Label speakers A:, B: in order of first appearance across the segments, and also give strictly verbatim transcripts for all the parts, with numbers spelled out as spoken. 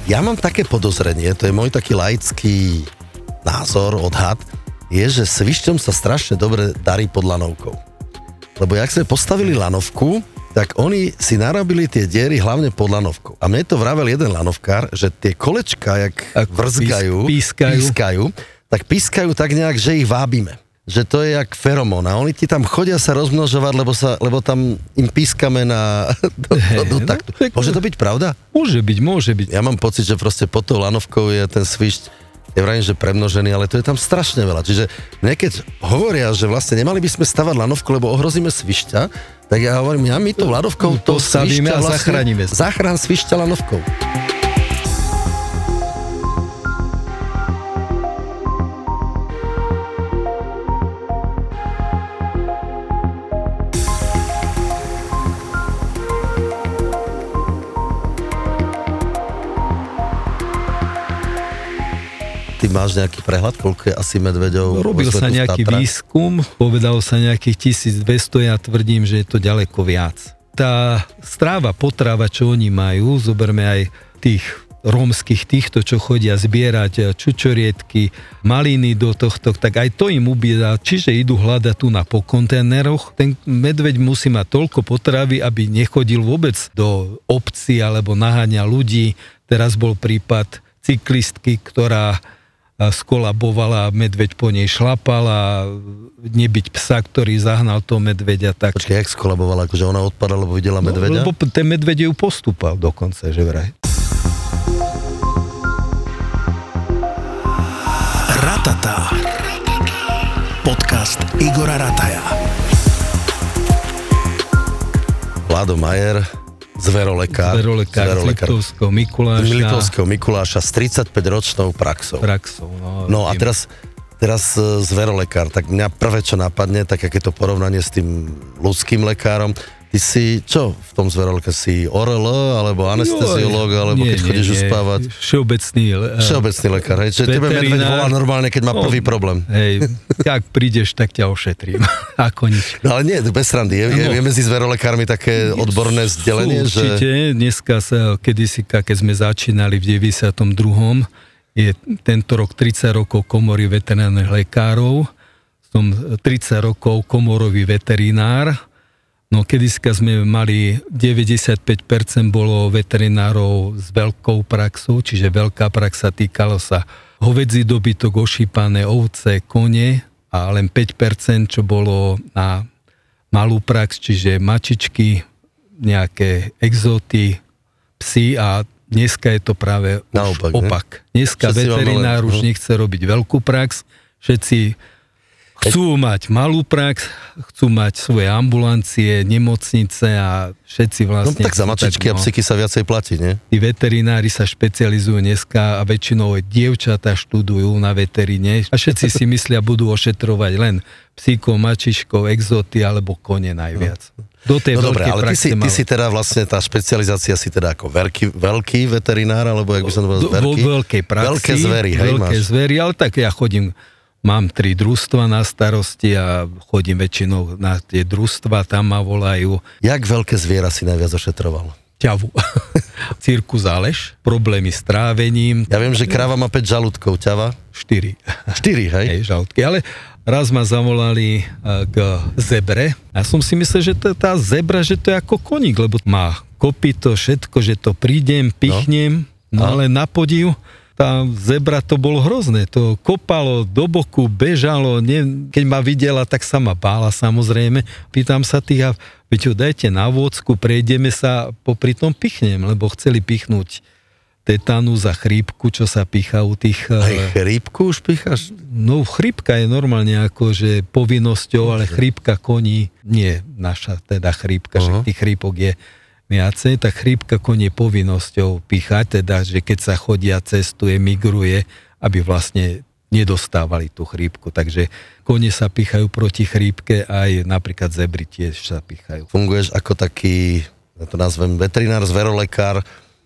A: Ja mám také podozrenie, to je môj taký laický názor, odhad, je, že svišťom sa strašne dobre darí pod lanovkou. Lebo jak sme postavili lanovku, tak oni si narobili tie diery hlavne pod lanovkou. A mne to vravel jeden lanovkár, že tie kolečka, jak vrzgajú,
B: pískajú.
A: pískajú, tak pískajú tak nejak, že ich vábime. Že to je jak feromón a oni ti tam chodia sa rozmnožovať, lebo, sa, lebo tam im pískame na do, do, do taktu. Môže to byť pravda?
B: Môže byť, môže byť.
A: Ja mám pocit, že proste pod tou lanovkou je ten svišť, nevravím, že premnožený, ale to je tam strašne veľa. Čiže niekedy hovoria, že vlastne nemali by sme stavať lanovku, lebo ohrozíme svišťa, tak ja hovorím, ja my tou lanovkou to svišťa
B: a vlastne zachránime.
A: Zachrán svišťa lanovkou. Ty máš nejaký prehľad, koľko je asi medveďov?
B: Robil sa nejaký výskum, povedalo sa nejakých tisícdvesto, ja tvrdím, že je to ďaleko viac. Tá stráva, potrava, čo oni majú, zoberme aj tých rómskych týchto, čo chodia zbierať čučoriedky, maliny do tohto, tak aj to im ubieda, čiže idú hľadať tu na po kontajneroch. Ten medveď musí mať toľko potravy, aby nechodil vôbec do obcí alebo naháňa ľudí. Teraz bol prípad cyklistky, ktorá skolabovala, medveď po nej šlapal a nebyť psa, ktorý zahnal toho medveďa. Tak...
A: Počkej, jak skolabovala? Akože ona odpadala, lebo videla medveďa?
B: No, lebo ten medveď ju postúpal dokonca, že vraj.
C: Ratata. Podcast Igora Rataja.
A: Vlado Majer, zverolekár.
B: Zverolekár, zverolekár. z Liptovského Mikuláša.
A: Liptovského Mikuláša s tridsaťpäťročnou praxou.
B: Praxou, no.
A: No a teraz, teraz zverolekár, tak mňa prvé, čo napadne, tak aké to porovnanie s tým ľudským lekárom. Ty si, čo v tom zverolekár? Si O R L, alebo anesteziológ, alebo nie, keď nie, chodíš nie. uspávať?
B: Všeobecný, le-
A: Všeobecný lekár, hej? Čiže tebe medveď volá normálne, keď má no, prvý problém.
B: Hej, ak prídeš, tak ťa ošetrím. Ako nič.
A: No ale nie, bez srandy. Je, no. je medzi zverolekármi také odborné vzdelenie, že...
B: Určite, dneska sa, kedysi, keď sme začínali v deväťdesiatom druhom, je tento rok tridsať rokov komory veterinárnych lekárov, som tridsať rokov komorový veterinár. No kedyska sme mali deväťdesiatpäť percent bolo veterinárov s veľkou praxou, čiže veľká prax sa týkalo sa hovädzí dobytok, ošípané ovce, kone a len päť percent, čo bolo na malú prax, čiže mačičky, nejaké exoty, psi a dneska je to práve
A: naopak,
B: opak. Dneska všetci veterinár už len... nechce robiť veľkú prax, všetci chcú mať malú prax, chcú mať svoje ambulancie, nemocnice a všetci vlastne...
A: No tak za mačičky tak, no, a psíky sa viacej platí, nie?
B: Tí veterinári sa špecializujú dneska a väčšinou dievčatá študujú na veteríne a všetci si myslia, budú ošetrovať len psíkov, mačičkov, exoty alebo kone najviac. No. Do tej
A: no dobré, ale ty si,
B: mal...
A: ty si teda vlastne, tá špecializácia si teda ako veľký, veľký veterinár, alebo jak by som to povedal,
B: veľký? Vo veľkej praxi.
A: Veľké zvery, hej,
B: veľké
A: máš.
B: zvery, ale tak ja chodím... Mám tri družstva na starosti a chodím väčšinou na tie družstva, tam ma volajú.
A: Jak veľké zviera si najviac ošetroval?
B: Ťavu. Cirkus Aleš, problémy s trávením.
A: Ja viem, že kráva má päť žalúdkov, ťava?
B: štyri.
A: štyri, hej?
B: Hej, žalúdky, ale raz ma zavolali k zebre. Ja som si myslel, že to, tá zebra, že to je ako koník, lebo má kopyto, všetko, že to prídem, pichnem, no, no ale na podiv... Tá zebra to bolo hrozné, to kopalo do boku, bežalo, ne, keď ma videla, tak sa ma bála samozrejme. Pýtam sa tých, a veď ho dajte na vôcku, prejdeme sa, popri tom pichnem, lebo chceli pichnúť tetanus a chrípku, čo sa pícha u tých...
A: Aj chrípku už píchaš?
B: No chrípka je normálne ako, že povinnosťou, ale chrípka koní, nie naša teda chrípka, uh-huh. že tých chrípok je viacej, tak chrípka konie povinnosťou píchať, teda, že keď sa chodia, cestuje, migruje, aby vlastne nedostávali tú chrípku. Takže kone sa píchajú proti chrípke, aj napríklad zebry tiež sa píchajú.
A: Funguješ ako taký, ja to nazvem, veterinár, zverolekár e,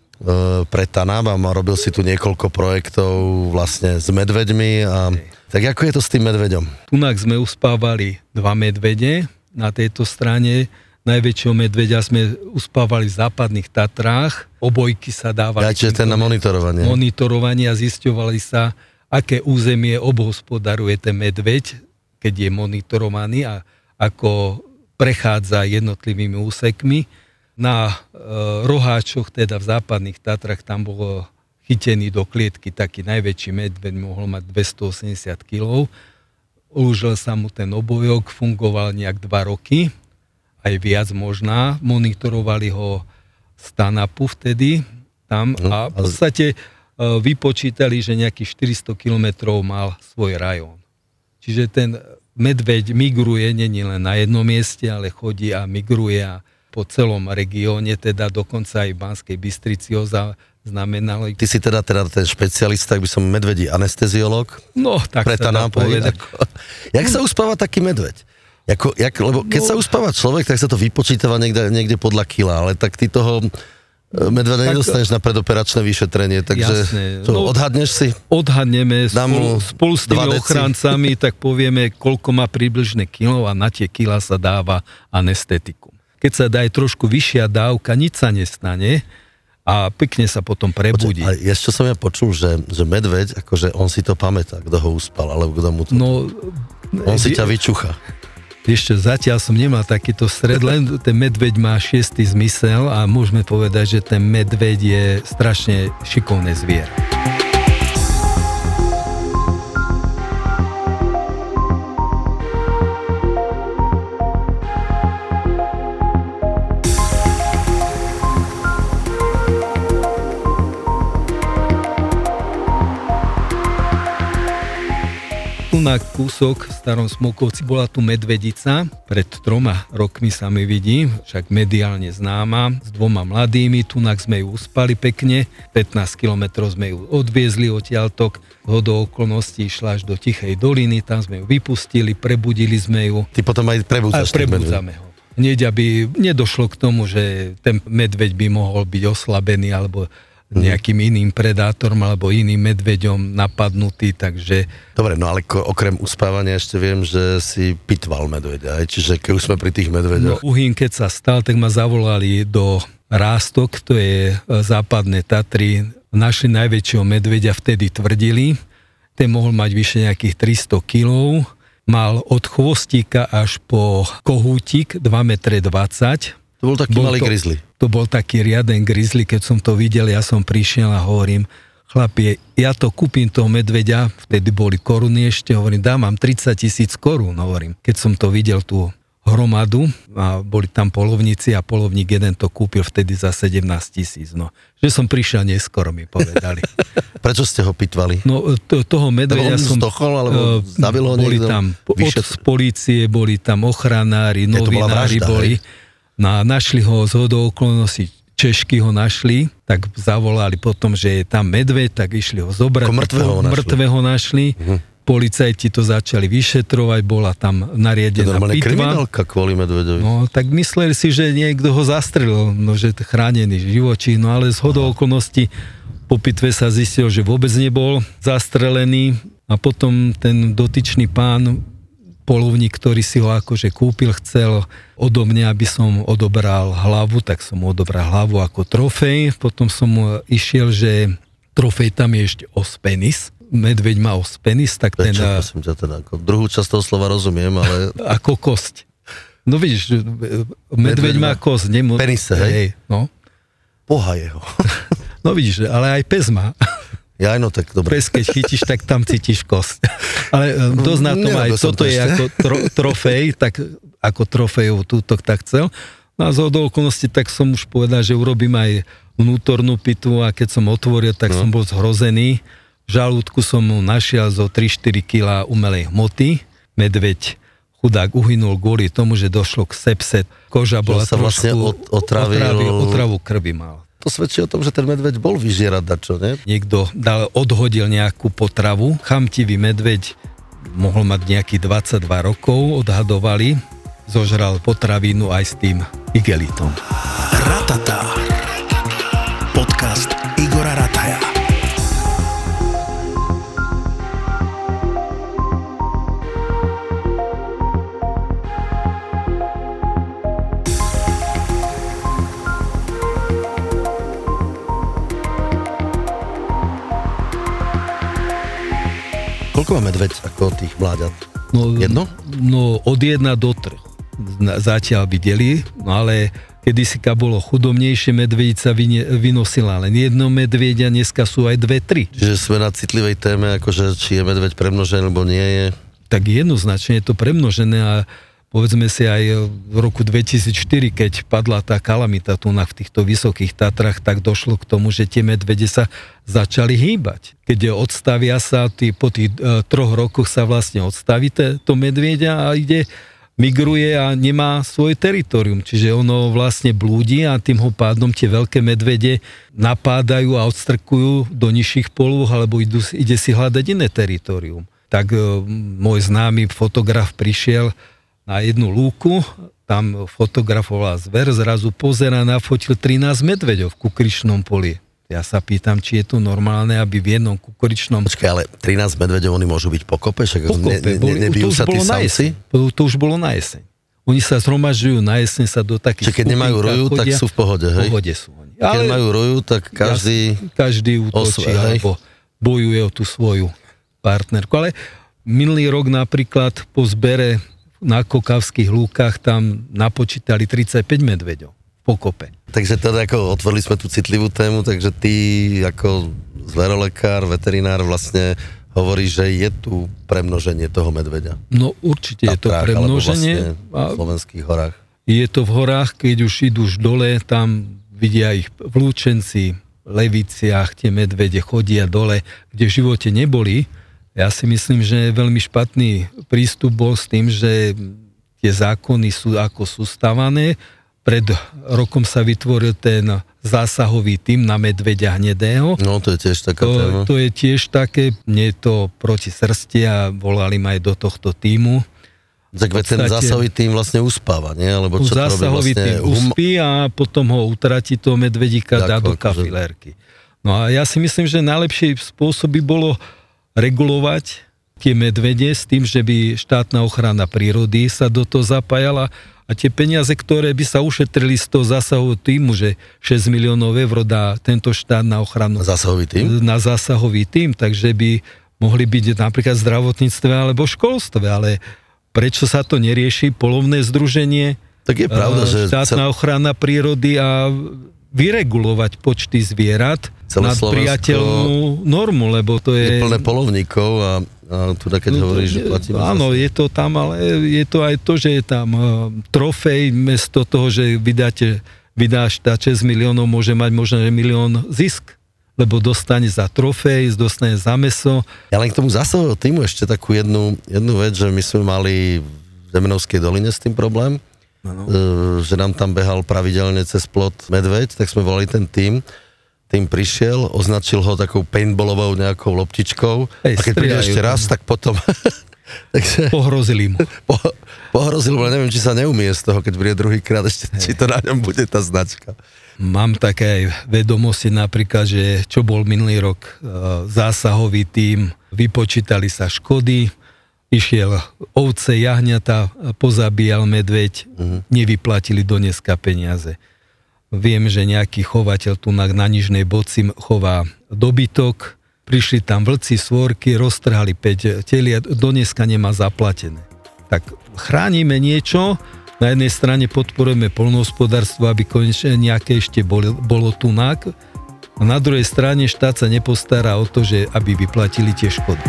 A: pre Tanab a robil si tu niekoľko projektov vlastne s medveďmi. A, tak ako je to s tým medveďom?
B: Tunak sme uspávali dva medvede na tejto strane. najväčšieho medveďa sme uspávali v západných Tatrách. Obojky sa dávali.
A: Ja, čiže ten na monitorovanie.
B: Monitorovanie a zisťovali sa, aké územie obhospodaruje ten medveď, keď je monitorovaný a ako prechádza jednotlivými úsekmi. Na e, roháčoch, teda v západných Tatrách, tam bolo chytený do klietky taký najväčší medveď, mohol mať dvestoosemdesiat kilogramov. Užil sa mu ten obojok, fungoval nejak dva roky, aj viac možná. Monitorovali ho z Tanapu vtedy tam a v podstate e, vypočítali, že nejakých štyristo kilometrov mal svoj rajón. Čiže ten medveď migruje, nie len na jednom mieste, ale chodí a migruje a po celom regióne, teda dokonca aj v Banskej Bystrici ho znamenalo.
A: Ty si teda, teda ten špecialista, tak by som medvedí anesteziológ.
B: No, tak sa dá povedať.
A: Jak sa uspáva taký medveď? Jako, jak, lebo keď no, sa uspáva človek, tak sa to vypočítava niekde, niekde podľa kila, ale tak ty toho medveďa nedostaneš na predoperačné vyšetrenie, takže jasné, to no, odhadneš si?
B: Odhadneme spolu, spolu s tými ochrancami, tak povieme, koľko má približné kilo a na tie kila sa dáva anestetikum. Keď sa dá aj trošku vyššia dávka, nič sa nestane a pekne sa potom prebudí.
A: Počuť, a ešte som ja počul, že, že medveď, akože on si to pamätá, kto ho uspal, alebo kto mu to...
B: No,
A: on si ťa vyčucha.
B: Ešte zatiaľ som nemal takýto stred, len ten medveď má šiestý zmysel a môžeme povedať, že ten medveď je strašne šikovné zvier. Na kúsok v Starom Smokovci bola tu medvedica, pred troma rokmi sa mi vidí, však mediálne známa, s dvoma mladými, tunak sme ju uspali pekne, pätnásť kilometrov sme ju odviezli odtiaľtok, zhodou okolností išla až do Tichej doliny, tam sme ju vypustili, prebudili sme ju.
A: Ty potom aj prebudzaš.
B: A prebudzame ho. Hneď, aby nedošlo k tomu, že ten medveď by mohol byť oslabený alebo nejakým iným predátorom alebo iným medveďom napadnutý, takže...
A: Dobre, no ale ko, okrem uspávania ešte viem, že si pitval medveďa, aj? Čiže keď už sme pri tých medveďoch...
B: No, Uhín, keď sa stal, tak ma zavolali do Rástok, to je západné Tatry, našli najväčšieho medveďa, vtedy tvrdili, ten mohol mať vyše nejakých tristo kilogramov, mal od chvostíka až po kohútik dva metre dvadsať.
A: To bol taký bol malý to, grizzly.
B: To bol taký riaden grizzly, keď som to videl, ja som prišiel a hovorím, chlapie, ja to kúpim toho medveďa, vtedy boli koruny ešte, hovorím, dám vám tridsať tisíc korún, hovorím. Keď som to videl tú hromadu a boli tam polovníci a polovník jeden to kúpil vtedy za sedemnásť tisíc, no. Že som prišiel neskoro, mi povedali.
A: Prečo ste ho pitvali?
B: No, to, toho medveďa som...
A: Stochol, alebo zabil ho
B: boli
A: niekto?
B: Tam od polície, boli tam ochranári, novinári, vražda, boli... Hej? No, našli ho z hodou okolností, Češky ho našli, tak zavolali potom, že je tam medveď, tak išli ho zobrať.
A: Ako mŕtvého ho našli.
B: Mŕtvého našli. Uh-huh. Policajti to začali vyšetrovať, bola tam nariadená pitva. To je
A: kriminálka kvôli medveďovi.
B: No, tak mysleli si, že niekto ho zastrelil, no, že chránený živočí, no ale z hodou okolností po pitve sa zistilo, že vôbec nebol zastrelený a potom ten dotyčný pán polovník, ktorý si ho akože kúpil, chcel odo mňa, aby som odobral hlavu, tak som mu odobral hlavu ako trofej. Potom som mu išiel, že trofej tam je ešte ospenis. Medveď má ospenis, tak ten...
A: Prečo, prosím ťa, teda, ako druhú časť toho slova rozumiem, ale...
B: Ako kosť. No vidíš, medveď, medveď má kosť. Nemu...
A: Penise, hej? hej
B: no.
A: Poha jeho.
B: No vidíš, ale aj pes má.
A: Ja, no tak dobre.
B: Pes, keď chytíš, tak tam cítiš kosť. Ale dosť na tom aj toto je ako tro, trofej, tak ako trofejov túto tak chcel. No a z hodou okolností, tak som už povedal, že urobím aj vnútornú pitvu a keď som otvoril, tak no. som bol zhrozený. V žalúdku som mu našiel zo tri štyri kilá umelej hmoty. Medveď chudák uhynul kvôli tomu, že došlo k sepse. Koža bola
A: sa vlastne otravil.
B: Otravu krvi mal.
A: To svedčí o tom, že ten medveď bol vyžierať dačo, ne?
B: Niekto dal, odhodil nejakú potravu. Chamtivý medveď mohol mať nejakých dvadsaťdva rokov, odhadovali. Zožral potravinu aj s tým igelitom.
C: Ratata. Podcast Igora Rataja.
A: Koľko má medveď ako tých mláďat?
B: No,
A: Jedno?
B: No od jedna do troch zatiaľ videli, no ale kedysi bolo chudobnejšie, medvedica vynosila len jedno medveďa, dneska sú aj dve, tri.
A: Čiže sme na citlivej téme, akože či je medveď premnožený, alebo nie je.
B: Tak jednoznačne je to premnožené a povedzme si aj v roku dvetisícštyri, keď padla tá kalamita tu na v týchto vysokých Tatrách, tak došlo k tomu, že tie medvede sa začali hýbať. Keď odstavia sa, tý, po tých e, troch rokoch sa vlastne odstaví to medvieďa a ide, migruje a nemá svoje teritorium. Čiže ono vlastne blúdi a tým ho pádom tie veľké medvede napádajú a odstrkujú do nižších polôch alebo idú, ide si hľadať iné teritorium. Tak e, môj známy fotograf prišiel na jednu lúku, tam fotografoval zver, zrazu pozera, nafotil trinásť medveďov v kukuričnom poli. Ja sa pýtam, či je to normálne, aby v jednom kukuričnom...
A: Počkaj, ale trinásť medveďov, oni môžu byť pokope? Však
B: pokope,
A: ne, ne,
B: boli,
A: nebijú sa tí samci?
B: To, to už bolo na jeseň. Oni sa zhromažďujú na jeseň, sa do takých...
A: Čiže keď nemajú roju, chodia, tak sú v pohode, hej?
B: V pohode sú oni.
A: Keď ale majú roju, tak každý...
B: Jasný, každý útočí, alebo bojuje o tú svoju partnerku. Ale minulý rok napríklad po zbere na kokavských lúkach tam napočítali tridsaťpäť medveďov v pokope.
A: Takže teda ako otvorili sme tú citlivú tému, takže ty ako zverolekár, veterinár vlastne hovoríš, že je tu premnoženie toho medveďa.
B: No určite Tatrách, je to premnoženie.
A: Vlastne v slovenských horách.
B: Je to v horách, keď už idú už dole, tam vidia ich v Lúčenci, Leviciach, tie medvede chodia dole, kde v živote neboli. Ja si myslím, že veľmi špatný prístup bol s tým, že tie zákony sú ako sú stavané. Pred rokom sa vytvoril ten zásahový tím na medveďa hnedého.
A: No, to je tiež taká
B: to,
A: téma.
B: To je tiež také, nie je to proti srsti a volali ma aj do tohto tímu.
A: Tak veď ten zásahový tím vlastne uspáva, nie? Alebo čo to robí
B: zásahový
A: vlastne?
B: tím uspí a potom ho utratí toho medvedíka, dá do kafilérky. No a ja si myslím, že najlepší spôsob by bolo regulovať tie medvede s tým, že by štátna ochrana prírody sa do toho zapájala a tie peniaze, ktoré by sa ušetrili z toho zásahového týmu, že šesť miliónov eur dá tento štát na ochranu.
A: Na zásahový tím?
B: Na zásahový tím, takže by mohli byť napríklad v zdravotníctve alebo v školstve, ale prečo sa to nerieši? Polovné združenie,
A: tak je pravda, že
B: štátna cel... ochrana prírody a vyregulovať počty zvierat
A: celé
B: na priateľnú normu, lebo to je...
A: Je plné polovníkov a, a tu keď no, hovoríš, že platíme...
B: Áno, zase. Je to tam, ale je to aj to, že je tam uh, trofej, mesto toho, že vydáte, vydáš tá šesť miliónov, môže mať možno milión zisk, lebo dostane za trofej, dostane za mäso.
A: Ja len k tomu zásahového týmu ešte takú jednu, jednu vec, že my sme mali v Zemenovskej doline s tým problém, ano. Že nám tam behal pravidelne cez plot medveď, tak sme volali ten tím. Tým prišiel, označil ho takou paintballovou nejakou loptičkou. Ej, a keď príde ešte raz, tak potom... Takže,
B: pohrozili mu.
A: Po, pohrozil mu, neviem, či sa neumie z toho, keď príde druhýkrát, ešte, či to na ňom bude tá značka.
B: Mám také aj vedomosti napríklad, že čo bol minulý rok zásahový tím, vypočítali sa škody, išiel ovce, jahňata, pozabíjal medveď, uh-huh. nevyplatili do dneska peniaze. Viem, že nejaký chovateľ tu na, na Nižnej Boci chová dobytok, prišli tam vlci, svorky, roztrhali päť teliat, do dneska nemá zaplatené. Tak chránime niečo, na jednej strane podporujeme poľnohospodárstvo, aby konečne nejaké ešte bolo, bolo tunak, a na druhej strane štát sa nepostará o to, že aby vyplatili tie škody.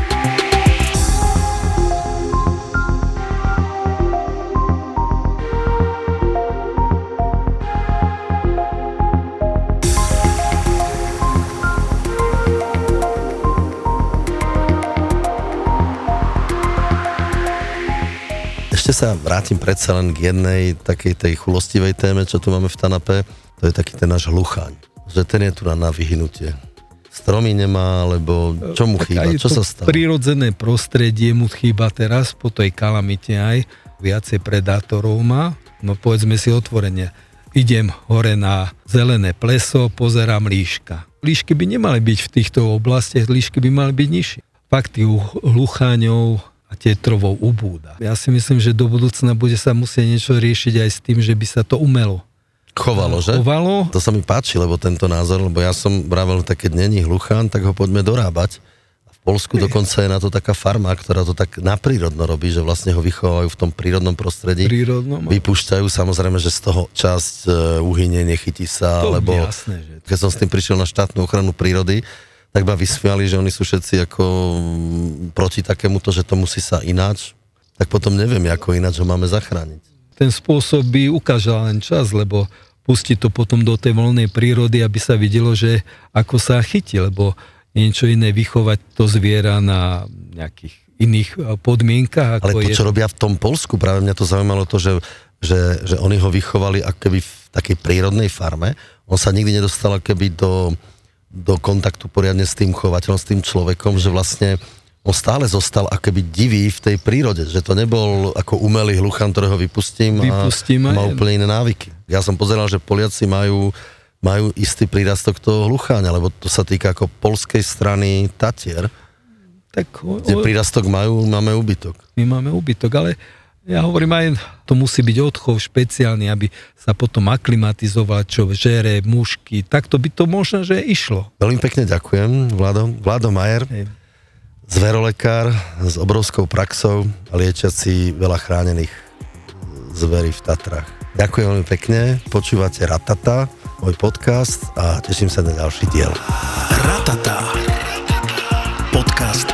A: Ešte sa vrátim predsa len k jednej takej tej chulostivej téme, čo tu máme v Tanape. To je taký ten náš hluchaň. Že ten je tu na, na vyhynutie. Stromy nemá, alebo čo mu
B: tak
A: chýba? Čo sa stalo?
B: Prirodzené prostredie mu chýba teraz, po tej kalamite aj. Viacej predátorov má. No povedzme si otvorene. Idem hore na zelené pleso, pozerám líška. Líšky by nemali byť v týchto oblastiach, líšky by mali byť nižšie. Fakt tých hlucháňov a tetrovou ubúda. Ja si myslím, že do budúcna bude sa musieť niečo riešiť aj s tým, že by sa to umelo
A: Chovalo, že?
B: Chovalo.
A: To sa mi páči, lebo tento názor, lebo ja som vravel, tak keď není hluchán, tak ho poďme dorábať. A v Polsku dokonca je na to taká farma, ktorá to tak naprírodno robí, že vlastne ho vychovajú v tom prírodnom prostredí.
B: Prírodnom.
A: Vypúšťajú, samozrejme, že z toho časť uh, uhynie, nechytí sa,
B: To
A: lebo
B: jasné, že to...
A: keď som s tým prišiel na štátnu ochranu prírody, tak ma vysmiali, že oni sú všetci ako mm, proti takémuto, že to musí sa ináč. Tak potom neviem, ako ináč ho máme zachrániť.
B: Ten spôsob by ukážal len čas, lebo pustiť to potom do tej voľnej prírody, aby sa videlo, že ako sa chytí, lebo je niečo iné vychovať to zviera na nejakých iných podmienkach.
A: Ale
B: ako
A: to,
B: je...
A: čo robia v tom Poľsku, práve mňa to zaujímalo to, že, že, že oni ho vychovali ako keby v takej prírodnej farme. On sa nikdy nedostal ako keby do, do kontaktu poriadne s tým chovateľom, s tým človekom, že vlastne on stále zostal akoby divý v tej prírode, že to nebol ako umelý hluchan, ktorého vypustím,
B: Vypustím
A: a má
B: aj...
A: úplne iné návyky. Ja som pozeral, že Poliaci majú, majú istý prírastok toho hlucháňa, lebo to sa týka ako poľskej strany Tatier,
B: Tak, o,
A: kde
B: o,
A: prírastok majú, máme úbytok.
B: my máme úbytok, ale ja hovorím aj, to musí byť odchov špeciálny, aby sa potom aklimatizoval, čo žere, mušky, takto by to možno, že išlo.
A: Veľmi pekne ďakujem, Vlado. Vlado Majer,
B: Hej.
A: zverolekár s obrovskou praxou a liečiaci veľa chránených zverí v Tatrách. Ďakujem veľmi pekne, počúvate Ratata, môj podcast a teším sa na ďalší diel.
C: Ratata. Podcast